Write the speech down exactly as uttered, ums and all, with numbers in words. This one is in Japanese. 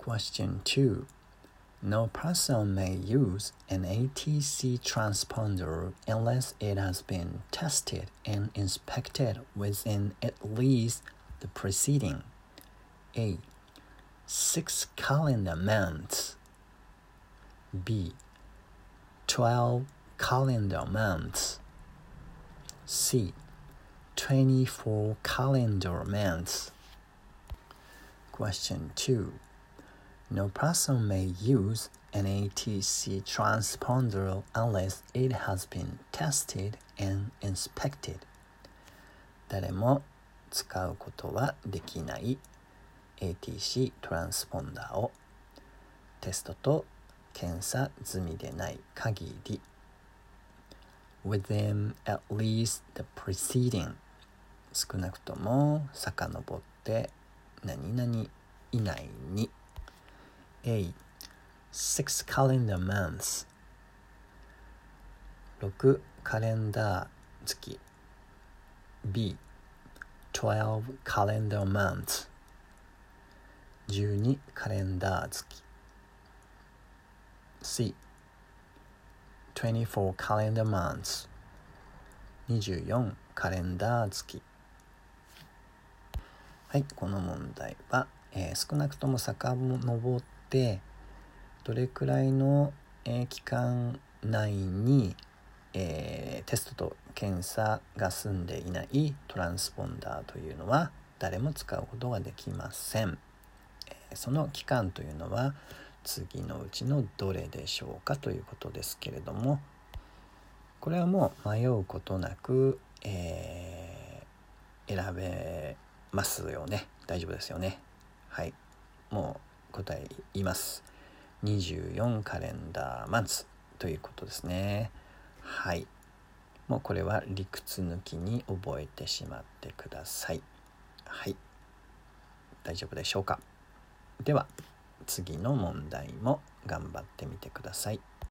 Question two. No person may use an A T C transponder unless it has been tested and inspected within at least the preceding A. Six calendar months. B. Twelve calendar months. C. Twenty-four calendar months. Question two. No person may use an A T C transponder unless it has been tested and inspected. 誰も使うことはできない エーティーシー トランスポンダーをテストと検査済みでない限り within at least the preceding 少なくとも遡って何々以内にA. Six calendar months 六カレンダー月 B. Twelve calendar months 十二カレンダー月 C. Twenty-four calendar months 二十四カレンダー月。はい、この問題は、えー、少なくとも遡ってどれくらいの、えー、期間内に、えー、テストと検査が済んでいないトランスポンダーというのは誰も使うことができません。えー、その期間というのは次のうちのどれでしょうかということですけれども、これはもう迷うことなく、えー、選べますよね。大丈夫ですよね。はい、もう答え言います。にじゅうよんカレンダーマンツということですね。はい、もうこれは理屈抜きに覚えてしまってください。はい、大丈夫でしょうか。では次の問題も頑張ってみてください。